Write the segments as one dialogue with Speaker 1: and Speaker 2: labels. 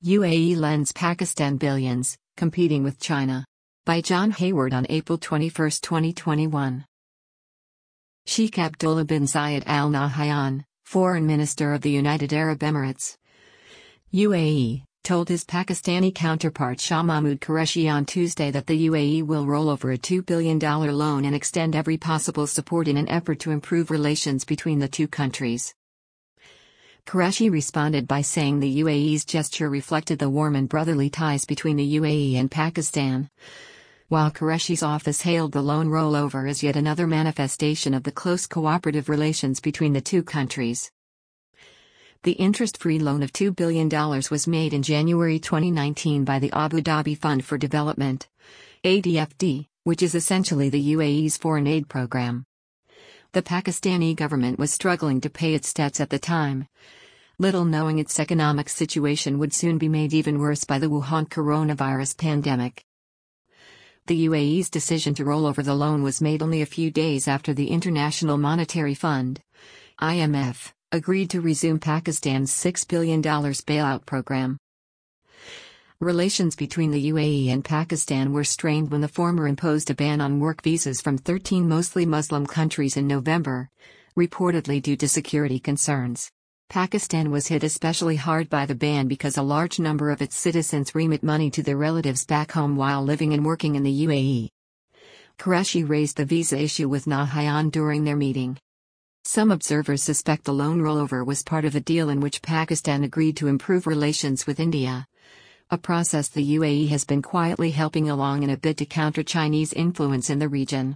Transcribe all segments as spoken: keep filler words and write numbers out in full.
Speaker 1: U A E lends Pakistan billions, competing with China. By John Hayward on April twenty-first, twenty twenty-one. Sheikh Abdullah bin Zayed Al Nahyan, Foreign Minister of the United Arab Emirates, U A E, told his Pakistani counterpart Shah Mahmood Qureshi on Tuesday that the U A E will roll over a two billion dollars loan and extend every possible support in an effort to improve relations between the two countries. Qureshi responded by saying the U A E's gesture reflected the warm and brotherly ties between the U A E and Pakistan, while Qureshi's office hailed the loan rollover as yet another manifestation of the close cooperative relations between the two countries. The interest-free loan of two billion dollars was made in January twenty nineteen by the Abu Dhabi Fund for Development, A D F D, which is essentially the U A E's foreign aid program. The Pakistani government was struggling to pay its debts at the time, little knowing its economic situation would soon be made even worse by the Wuhan coronavirus pandemic. The U A E's decision to roll over the loan was made only a few days after the International Monetary Fund, I M F, agreed to resume Pakistan's six billion dollars bailout program. Relations between the U A E and Pakistan were strained when the former imposed a ban on work visas from thirteen mostly Muslim countries in November, reportedly due to security concerns. Pakistan was hit especially hard by the ban because a large number of its citizens remit money to their relatives back home while living and working in the U A E. Qureshi raised the visa issue with Nahyan during their meeting. Some observers suspect the loan rollover was part of a deal in which Pakistan agreed to improve relations with India, a process the U A E has been quietly helping along in a bid to counter Chinese influence in the region.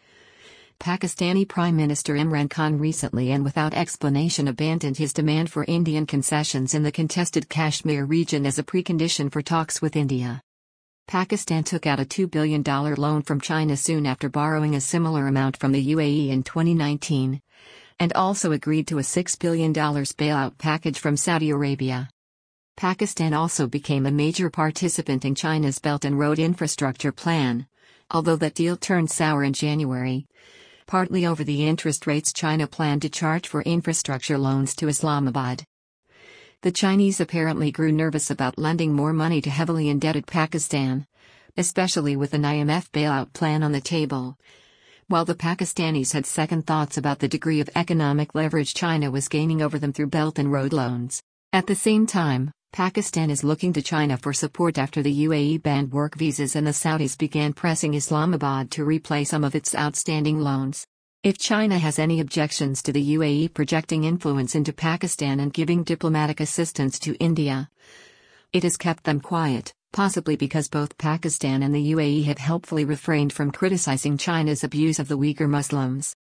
Speaker 1: Pakistani Prime Minister Imran Khan recently and without explanation abandoned his demand for Indian concessions in the contested Kashmir region as a precondition for talks with India. Pakistan took out a two billion dollars loan from China soon after borrowing a similar amount from the U A E in twenty nineteen, and also agreed to a six billion dollars bailout package from Saudi Arabia. Pakistan also became a major participant in China's Belt and Road Infrastructure Plan, although that deal turned sour in January, partly over the interest rates China planned to charge for infrastructure loans to Islamabad. The Chinese apparently grew nervous about lending more money to heavily indebted Pakistan, especially with an I M F bailout plan on the table, while the Pakistanis had second thoughts about the degree of economic leverage China was gaining over them through Belt and Road loans. At the same time, Pakistan is looking to China for support after the U A E banned work visas and the Saudis began pressing Islamabad to repay some of its outstanding loans. If China has any objections to the U A E projecting influence into Pakistan and giving diplomatic assistance to India, it has kept them quiet, possibly because both Pakistan and the U A E have helpfully refrained from criticizing China's abuse of the Uyghur Muslims.